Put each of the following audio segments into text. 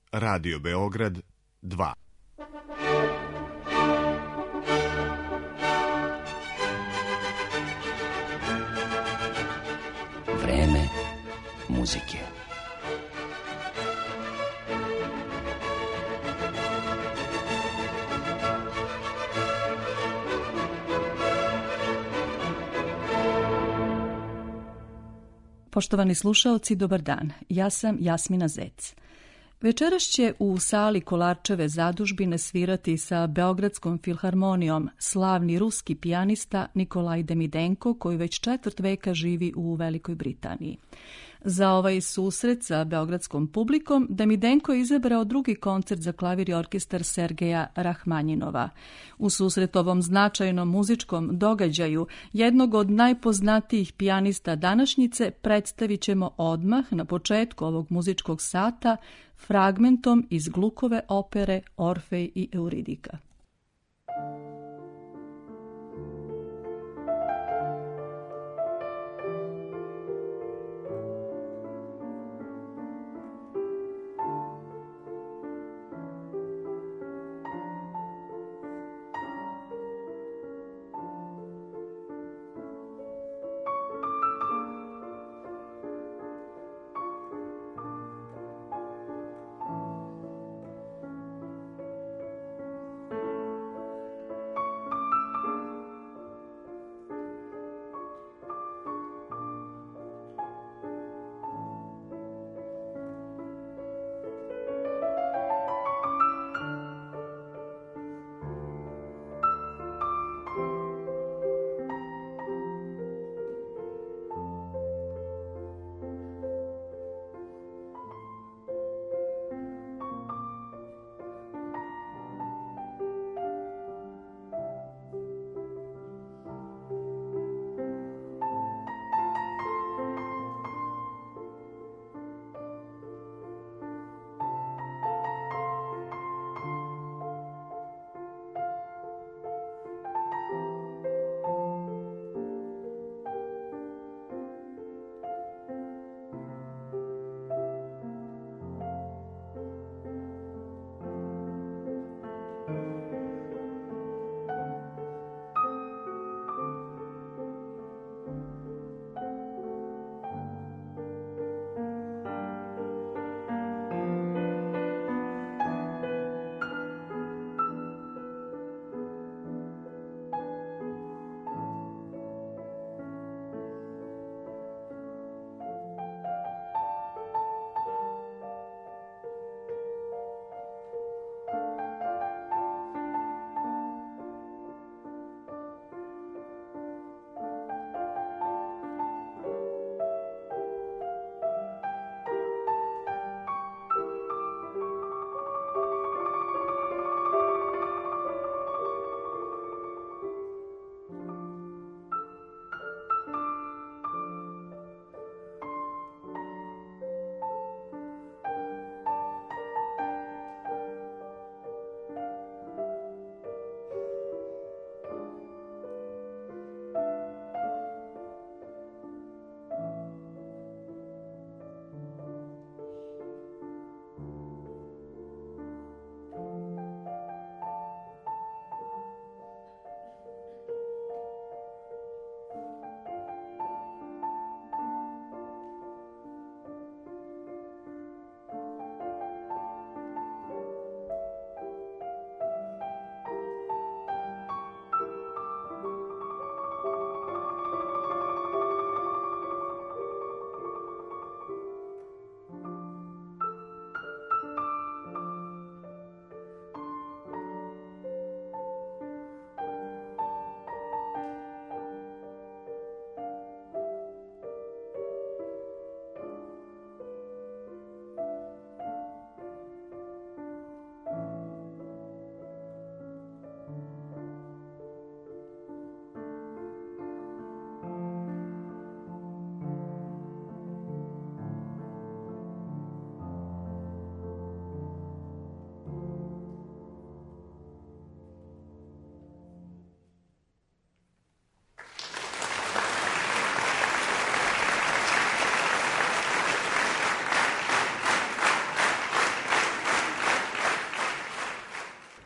Radio Beograd 2. Vreme muzike. Poštovani slušaoci, dobar dan. Ja sam Jasmina Zec. Večeras će u sali Kolarčeve zadužbine svirati sa Beogradskom filharmonijom slavni ruski pijanista Nikolaj Demidenko, koji već 4 veka živi u Velikoj Britaniji. Za ovaj susret sa beogradskom publikom Demidenko je izabrao drugi koncert za klavir i orkestar Sergeja Rahmanjinova. U susret ovom značajnom muzičkom događaju jednog od najpoznatijih pijanista današnjice predstavit ćemo odmah na početku ovog muzičkog sata fragmentom iz Glukove opere Orfej i Euridika.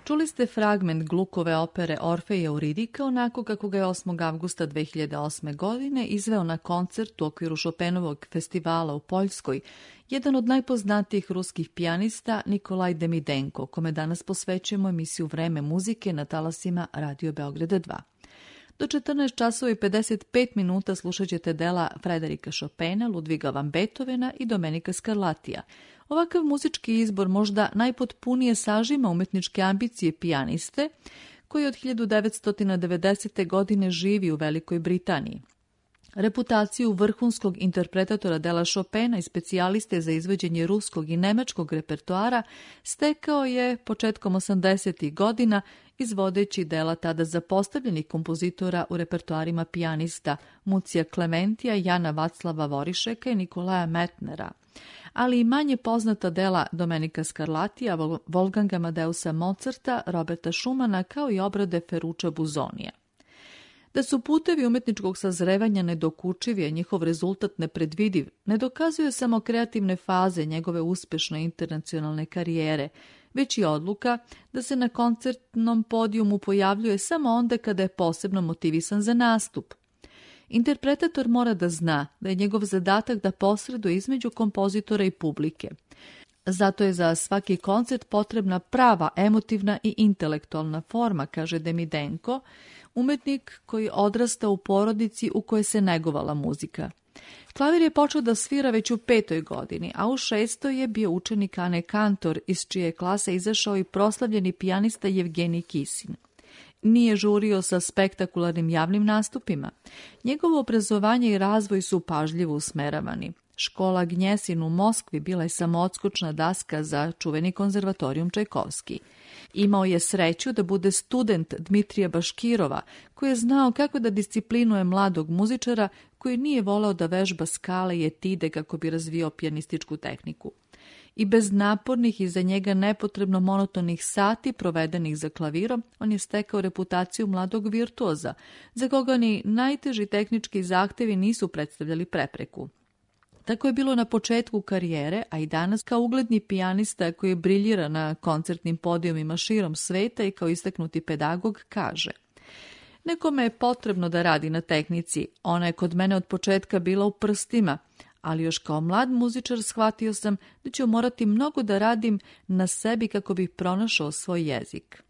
Čuli ste fragment Glukove opere Orfej i Euridika onako kako ga je 8. avgusta 2008. godine izveo na koncert u okviru Chopinovog festivala u Poljskoj jedan od najpoznatijih ruskih pijanista Nikolaj Demidenko, kome danas posvećujemo emisiju Vreme muzike na talasima Radio Beograda 2. Do 14 časova i 55 minuta slušat ćete dela Frederika Chopina, Ludviga van Beethovena i Domenika Scarlattija. Ovakav muzički izbor možda najpotpunije sažima umetničke ambicije pijaniste, koji od 1990. godine živi u Velikoj Britaniji. Reputaciju vrhunskog interpretatora dela Chopina i specijaliste za izvođenje ruskog i nemačkog repertoara stekao je početkom 80. godina izvodeći dela tada zapostavljenih kompozitora u repertoarima pijanista Mucija Klementija, Jana Vaclava Vorišeka i Nikolaja Metnera, ali i manje poznata dela Domenika Scarlattija, Wolfganga Amadeusa Mozarta, Roberta Schumana, kao i obrade Ferruccia Busonija. Da su putevi umetničkog sazrevanja nedokučivi, a njihov rezultat nepredvidiv, ne dokazuje samo kreativne faze njegove uspešne internacionalne karijere, već i odluka da se na koncertnom podijumu pojavljuje samo onda kada je posebno motivisan za nastup. Interpretator mora da zna da je njegov zadatak da posreduje između kompozitora i publike. Zato je za svaki koncert potrebna prava emotivna i intelektualna forma, kaže Demidenko, umetnik koji odrasta u porodici u kojoj se negovala muzika. Klavir je počeo da svira već u 5. godini, a u 6. je bio učenik Ane Kantor, iz čije klase izašao i proslavljeni pijanista Jevgenij Kisin. Nije žurio sa spektakularnim javnim nastupima. Njegovo obrazovanje i razvoj su pažljivo usmeravani. Škola Gnjesin u Moskvi bila je samo odskočna daska za čuveni konzervatorijum Čajkovski. Imao je sreću da bude student Dmitrija Baškirova, koji je znao kako da disciplinuje mladog muzičara koji nije voleo da vežba skale i etide kako bi razvio pijanističku tehniku. I bez napornih i za njega nepotrebno monotonih sati provedenih za klavirom, on je stekao reputaciju mladog virtuoza, za koga ni najteži tehnički zahtevi nisu predstavljali prepreku. Tako je bilo na početku karijere, a i danas kao ugledni pijanista koji briljira na koncertnim podijumima širom sveta i kao istaknuti pedagog kaže: nekome je potrebno da radi na tehnici, ona je kod mene od početka bila u prstima, ali još kao mlad muzičar shvatio sam da ću morati mnogo da radim na sebi kako bih pronašao svoj jezik.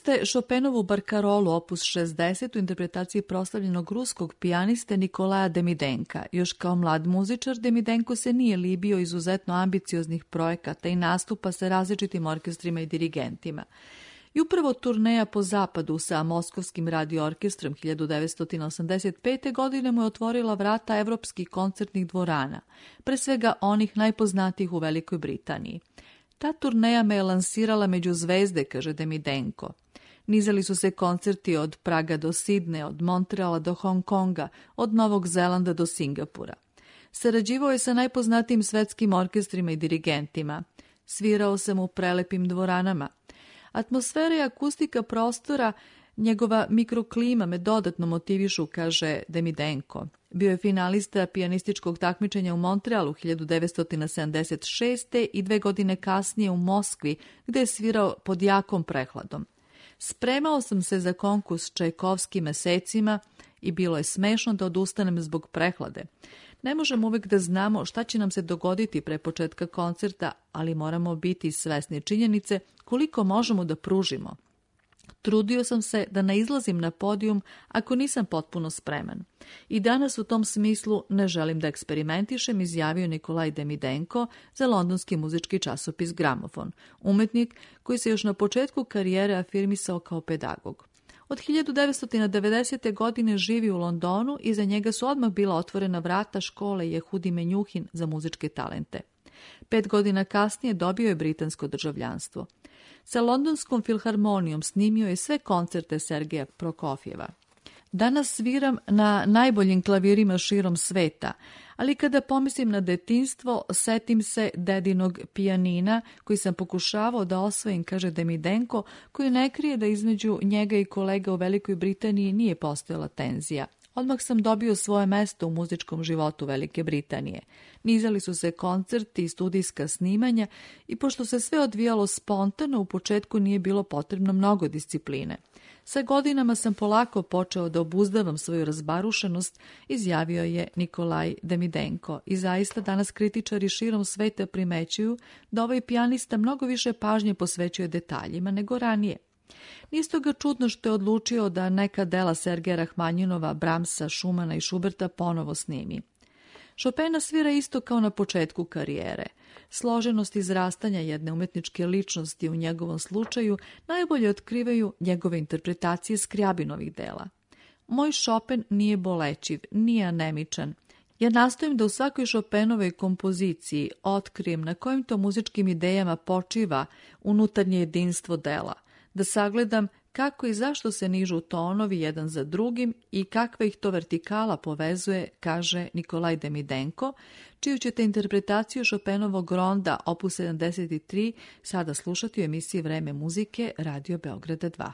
ste Chopinovu Barkarolu opus 60 u interpretaciji proslavljenog ruskog pijaniste Nikolaja Demidenka. Još kao mlad muzičar, Demidenko se nije libio izuzetno ambicioznih projekata i nastupa sa različitim orkestrima i dirigentima. I upravo turneja po zapadu sa Moskovskim radioorkestrom 1985. godine mu je otvorila vrata evropskih koncertnih dvorana, pre svega onih najpoznatijih u Velikoj Britaniji. Ta turneja me je lansirala među zvezde, kaže Demidenko. Nizali su se koncerti od Praga do Sidneja, od Montreala do Hong Konga, od Novog Zelanda do Singapura. Sarađivao je sa najpoznatijim svetskim orkestrima i dirigentima. Svirao sam u prelepim dvoranama. Atmosfera i akustika prostora, njegova mikroklima me dodatno motivišu, kaže Demidenko. Bio je finalista pijanističkog takmičenja u Montrealu 1976. i 2 godine kasnije u Moskvi, gde je svirao pod jakom prehladom. Spremao sam se za konkurs Čajkovski mesecima i bilo je smešno da odustanem zbog prehlade. Ne možemo uvek da znamo šta će nam se dogoditi pre početka koncerta, ali moramo biti svesni činjenice koliko možemo da pružimo. Trudio sam se da ne izlazim na podijum ako nisam potpuno spreman. I danas u tom smislu ne želim da eksperimentišem, izjavio Nikolaj Demidenko za londonski muzički časopis Gramofon, umetnik koji se još na početku karijere afirmisao kao pedagog. Od 1990. godine živi u Londonu i za njega su odmah bila otvorena vrata škole Jehudi Menjuhin za muzičke talente. 5 godina kasnije dobio je britansko državljanstvo. Sa Londonskom filharmonijom snimio je sve koncerte Sergeja Prokofjeva. Danas sviram na najboljim klavirima širom sveta, ali kada pomislim na detinjstvo, setim se dedinog pijanina koji sam pokušavao da osvojim, kaže Demidenko, koji ne krije da između njega i kolega u Velikoj Britaniji nije postojala tenzija. Odmah sam dobio svoje mesto u muzičkom životu Velike Britanije. Nizali su se koncerti i studijska snimanja i pošto se sve odvijalo spontano, u početku nije bilo potrebno mnogo discipline. Sa godinama sam polako počeo da obuzdavam svoju razbarušenost, izjavio je Nikolaj Demidenko. I zaista danas kritičari širom sveta primećuju da ovaj pijanista mnogo više pažnje posvećuje detaljima nego ranije. Nije stoga čudno što je odlučio da neka dela Sergeja Rahmanjinova, Brahmsa, Schumana i Schuberta ponovo snimi. Chopina svira isto kao na početku karijere. Složenost izrastanja jedne umetničke ličnosti u njegovom slučaju najbolje otkrivaju njegove interpretacije Skrjabinovih dela. Moj Chopin nije bolećiv, nije anemičan. Ja nastojim da u svakoj Chopinovoj kompoziciji otkrijem na kojim to muzičkim idejama počiva unutarnje jedinstvo dela, da sagledam kako i zašto se nižu tonovi jedan za drugim i kakva ih to vertikala povezuje, kaže Nikolaj Demidenko, čiju ćete interpretaciju Chopinovog ronda opus 73 sada slušati u emisiji Vreme muzike Radio Beograda 2.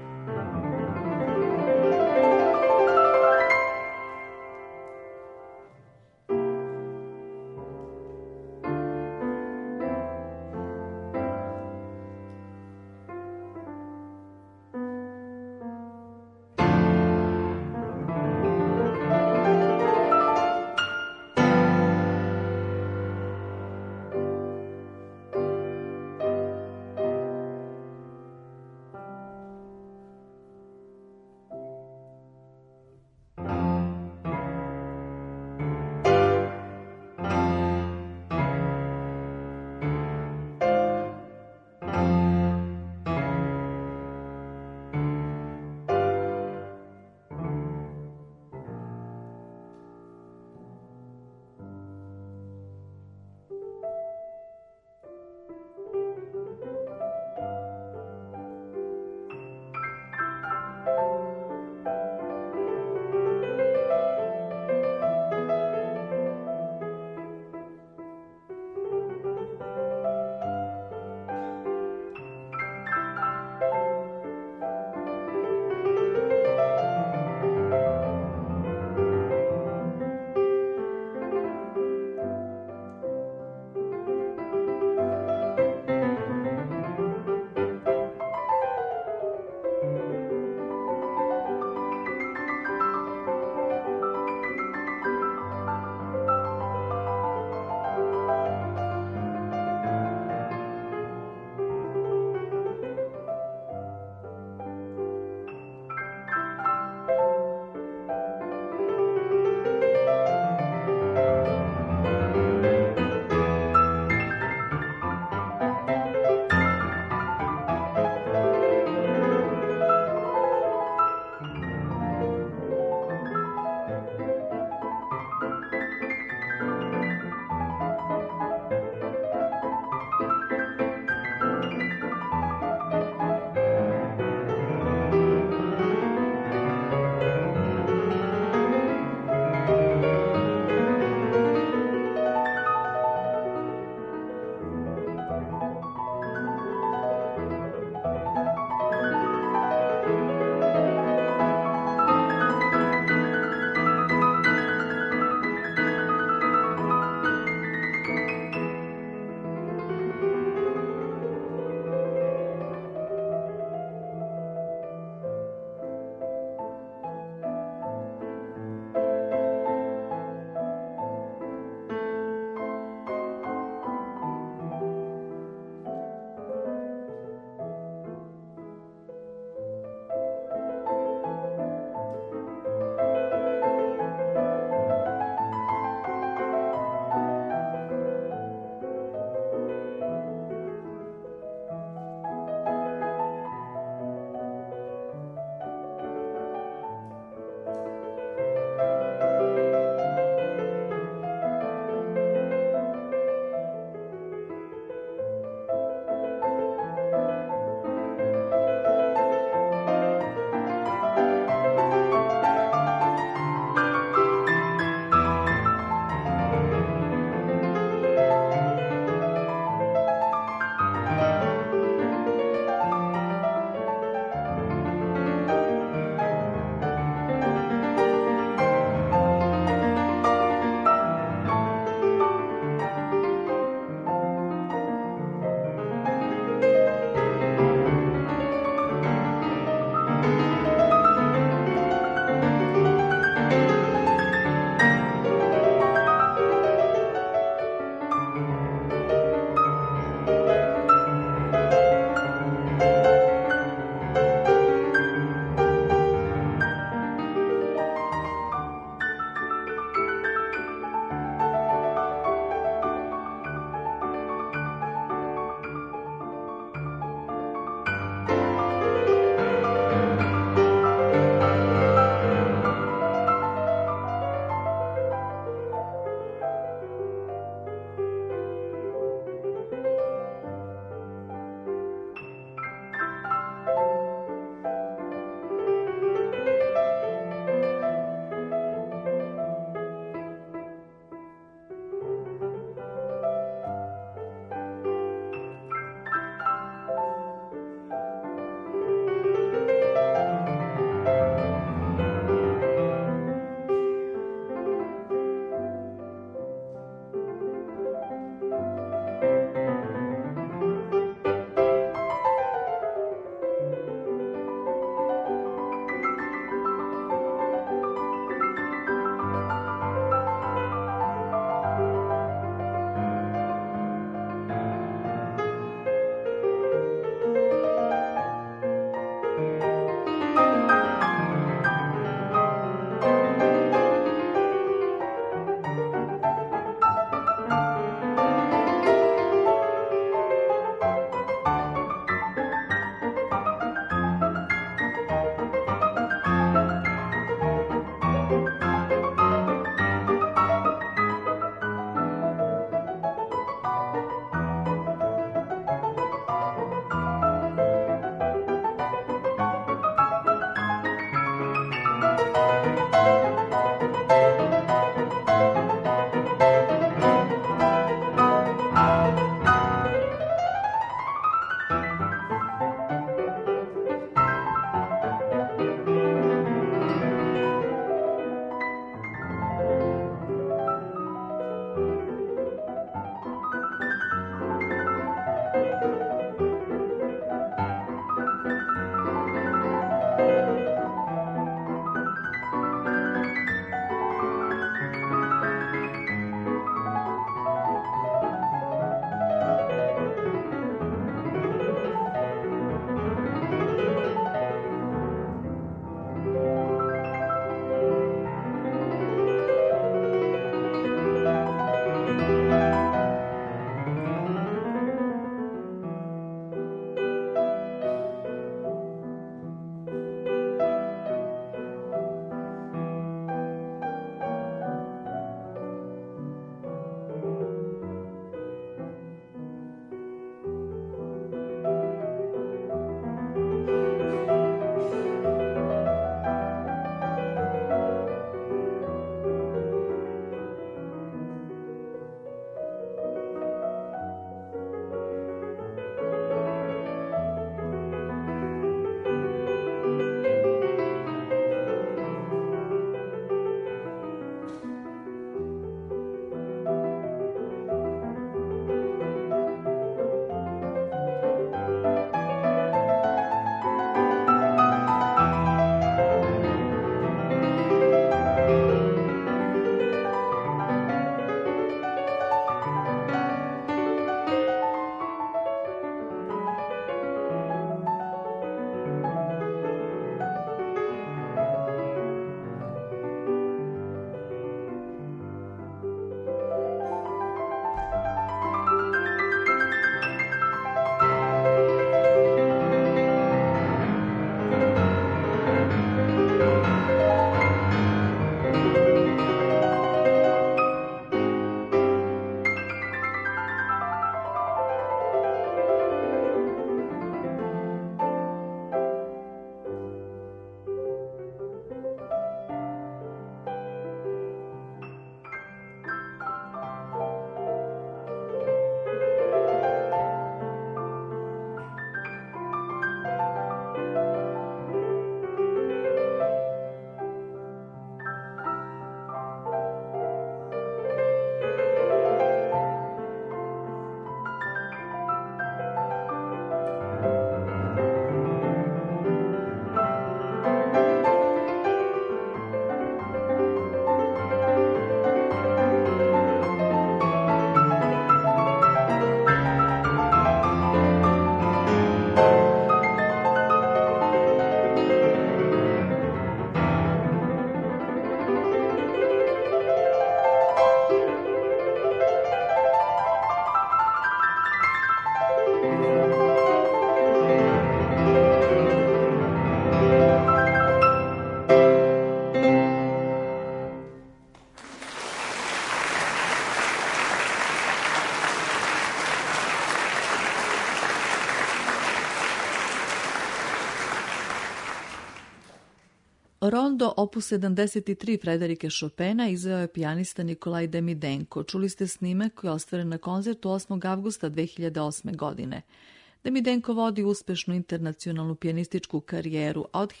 Rondo opus 73 Frederike Chopina izveo je pijanista Nikolaj Demidenko. Čuli ste snimak koji je ostvaren na koncertu 8. avgusta 2008. godine. Demidenko vodi uspešnu internacionalnu pijanističku karijeru, a od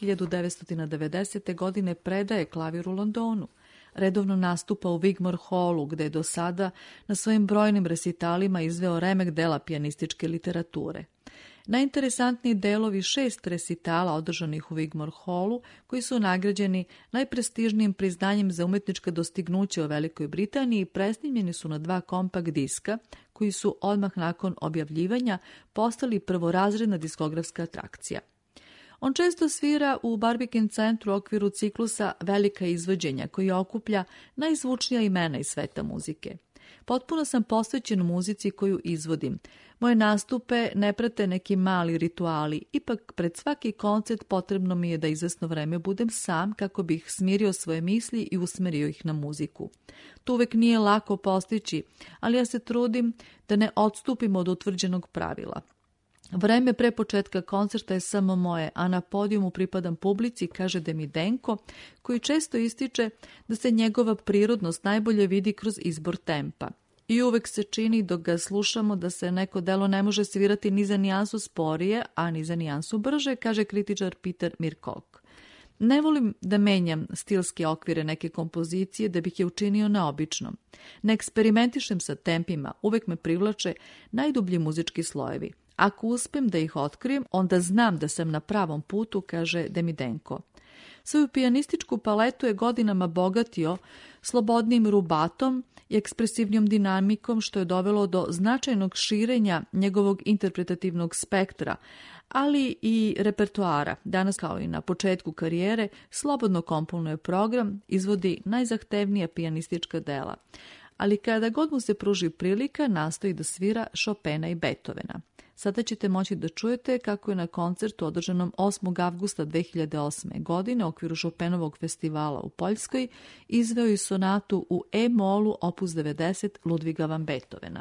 1990. godine predaje klavir u Londonu. Redovno nastupa u Wigmore Hallu, gde je do sada na svojim brojnim resitalima izveo remek dela pijanističke literature. Najinteresantniji delovi 6 resitala održanih u Wigmore Hallu, koji su nagrađeni najprestižnijim priznanjem za umetnička dostignuća u Velikoj Britaniji, presnimljeni su na 2 kompakt diska, koji su odmah nakon objavljivanja postali prvorazredna diskografska atrakcija. On često svira u Barbican centru u okviru ciklusa Velika izvođenja, koji okuplja najzvučnija imena iz sveta muzike. Potpuno sam posvećen muzici koju izvodim. Moje nastupe ne prate neki mali rituali, ipak pred svaki koncert potrebno mi je da izvesno vreme budem sam kako bih smirio svoje misli i usmerio ih na muziku. To uvek nije lako postići, ali ja se trudim da ne odstupim od utvrđenog pravila. Vreme pre početka koncerta je samo moje, a na podijumu pripadam publici, kaže Demidenko, koji često ističe da se njegova prirodnost najbolje vidi kroz izbor tempa. I uvek se čini dok ga slušamo da se neko delo ne može svirati ni za nijansu sporije, a ni za nijansu brže, kaže kritičar Peter Mirkok. Ne volim da menjam stilske okvire neke kompozicije da bih je učinio neobičnom. Ne eksperimentišem sa tempima, uvek me privlače najdublji muzički slojevi. Ako uspem da ih otkrijem, onda znam da sam na pravom putu, kaže Demidenko. Svoju pijanističku paletu je godinama bogatio slobodnim rubatom i ekspresivnijom dinamikom, što je dovelo do značajnog širenja njegovog interpretativnog spektra, ali i repertoara. Danas, kao i na početku karijere, slobodno komponuje program, izvodi najzahtevnija pijanistička dela. Ali kada god mu se pruži prilika, nastoji da svira Chopina i Beethovena. Sada ćete moći da čujete kako je na koncertu održanom 8. avgusta 2008. godine u okviru Chopinovog festivala u Poljskoj izveo i sonatu u E-molu opus 90 Ludviga van Beethovena.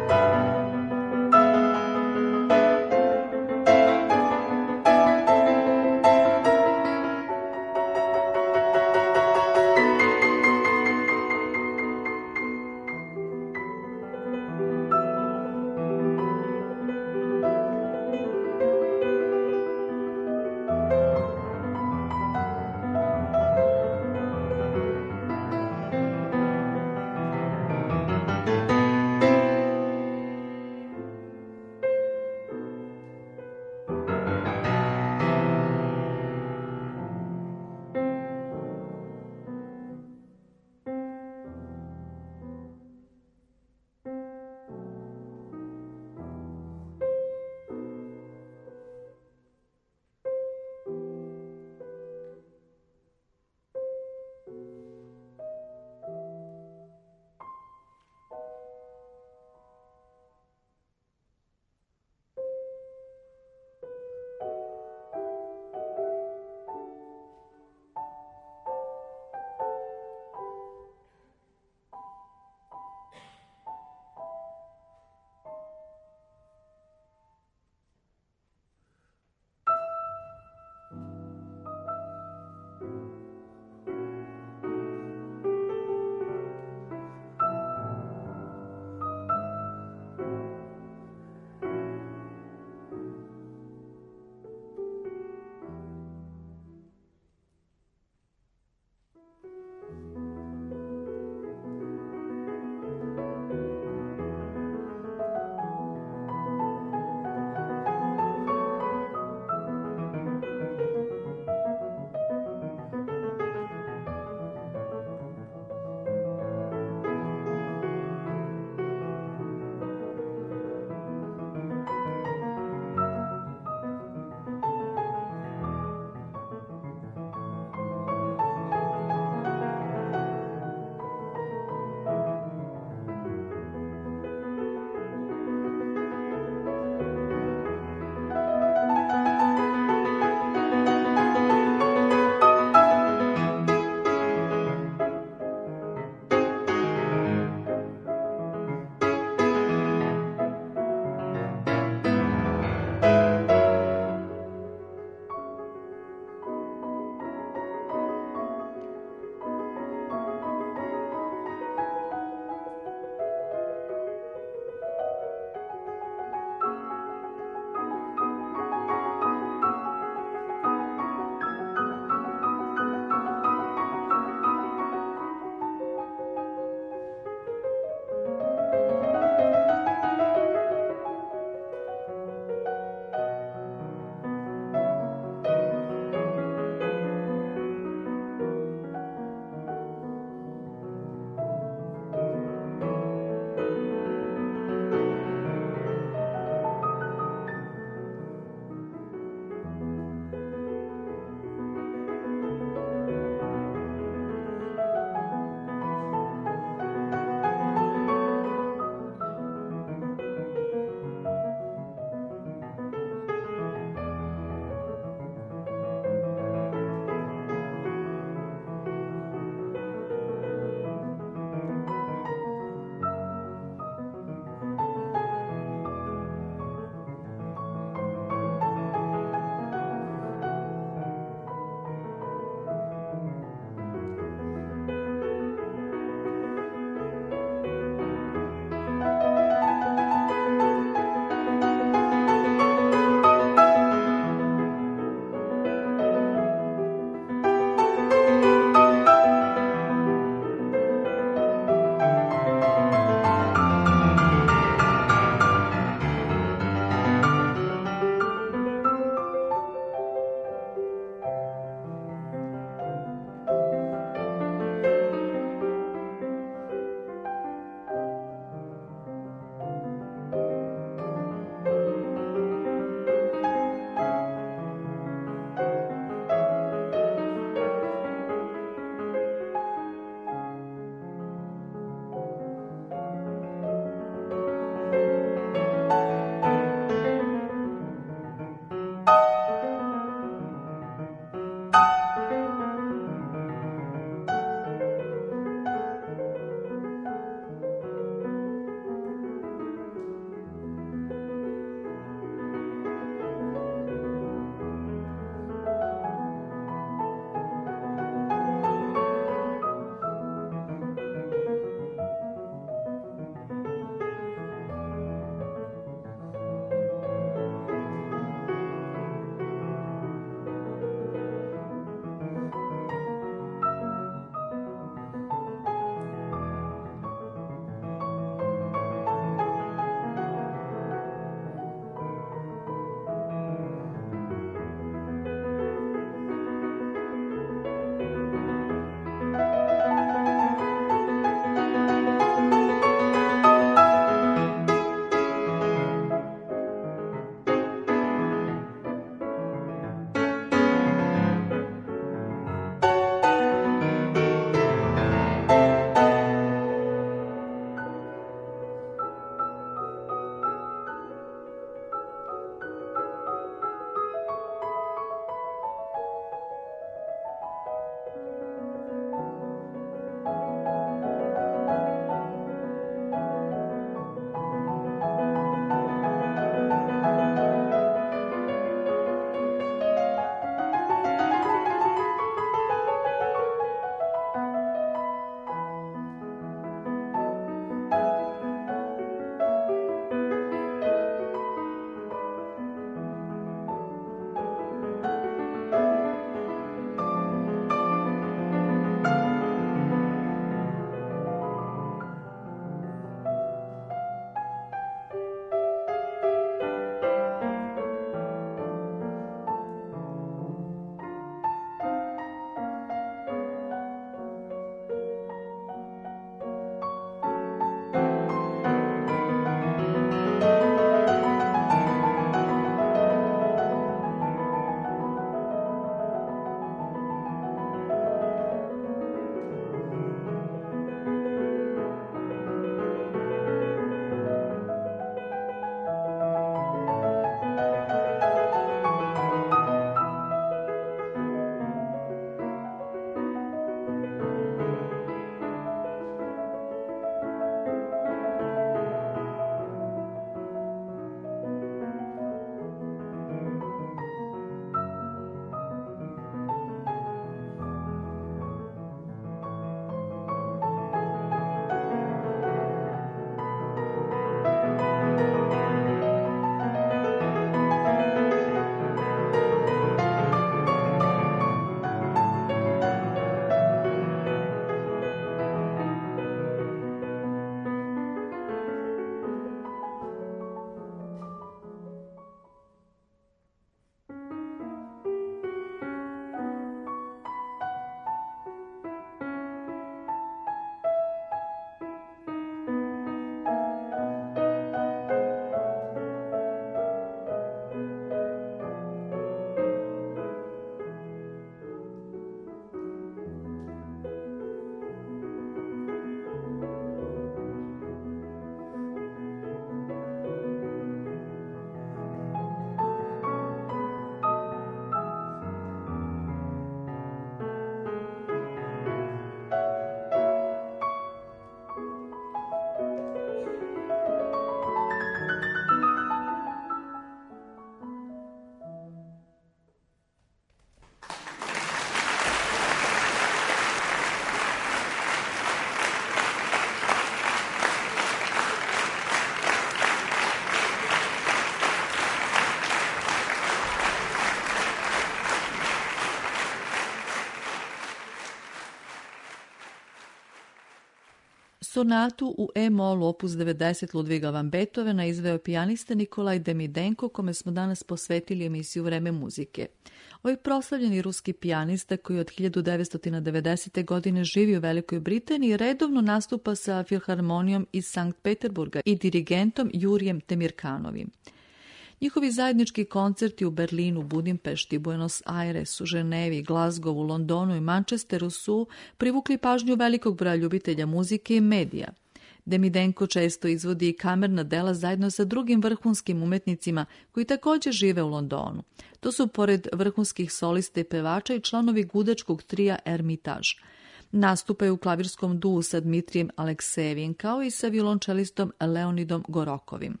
Sonatu u E-molu opus 90 Ludviga van Beethovena izveo je pijanista Nikolaj Demidenko, kome smo danas posvetili emisiju Vreme muzike. Ovaj proslavljeni ruski pijanista koji od 1990. godine živi u Velikoj Britaniji redovno nastupa sa Filharmonijom iz Sankt Peterburga i dirigentom Jurijem Temirkanovim. Njihovi zajednički koncerti u Berlinu, Budimpešti, Buenos Airesu, Ženevi, Glazgovu, Londonu i Manchesteru su privukli pažnju velikog broja ljubitelja muzike i medija. Demidenko često izvodi i kamerna dela zajedno sa drugim vrhunskim umetnicima koji također žive u Londonu. To su pored vrhunskih solista i pevača i članovi gudačkog trija Ermitaž. Nastupaju u klavirskom duu sa Dmitrijem Aleksejevim kao i sa violončelistom Leonidom Gorokovim.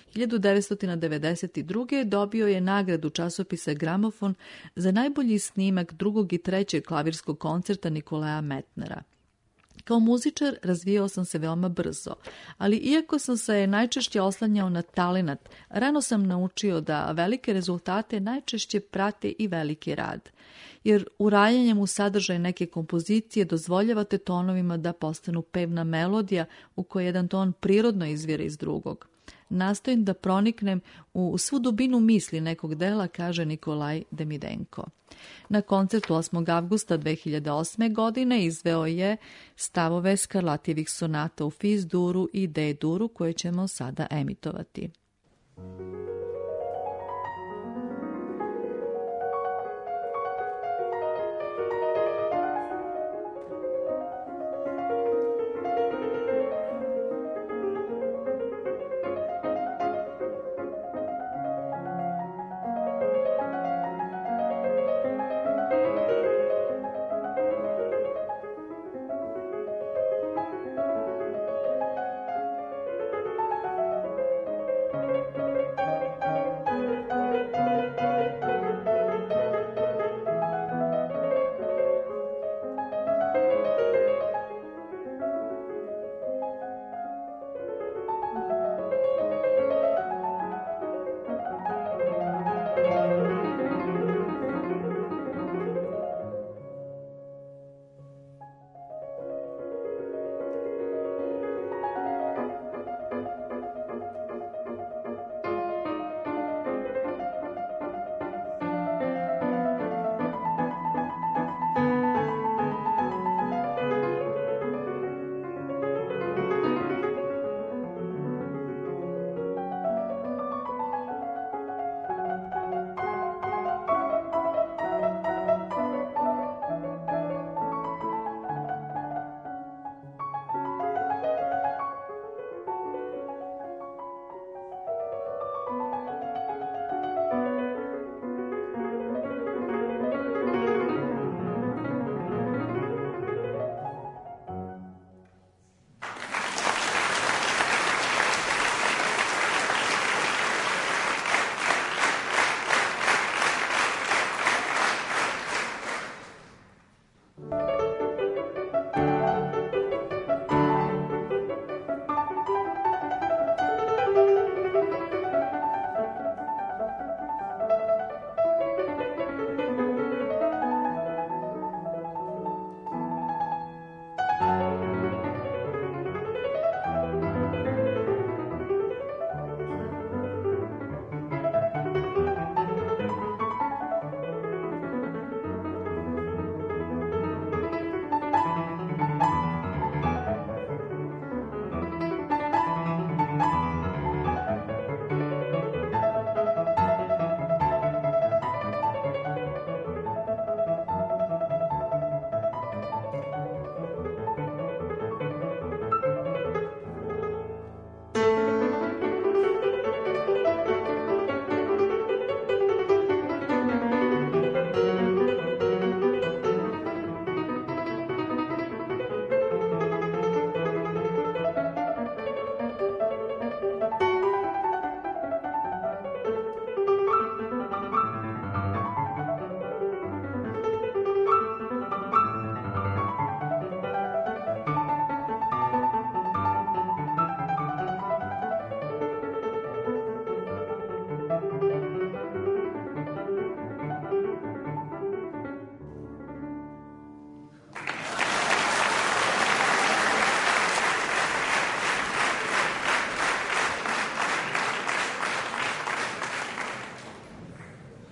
1992. dobio je nagradu časopisa Gramofon za najbolji snimak drugog i trećeg klavirskog koncerta Nikolaja Metnera. Kao muzičar razvijao sam se veoma brzo, ali iako sam se najčešće oslanjao na talenat, rano sam naučio da velike rezultate najčešće prate i veliki rad. Jer urajanjem u sadržaj neke kompozicije dozvoljavate tonovima da postanu pevna melodija u kojoj jedan ton prirodno izvire iz drugog. Nastojim da proniknem u svu dubinu misli nekog dela, kaže Nikolaj Demidenko. Na koncertu 8. avgusta 2008. godine izveo je stavove Skarlatijevih sonata u Fis duru i D duru koje ćemo sada emitovati.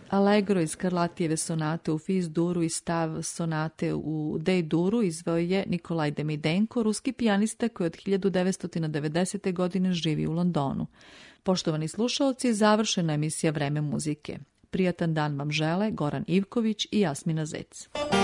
Allegro iz Scarlattijeve sonate u Fis duru i stav sonate u D duru izveo je Nikolaj Demidenko, ruski pijanista koji od 1990. godine živi u Londonu. Poštovani slušaoci, završena emisija Vreme muzike. Prijatan dan vam žele Goran Ivković i Jasmina Zec.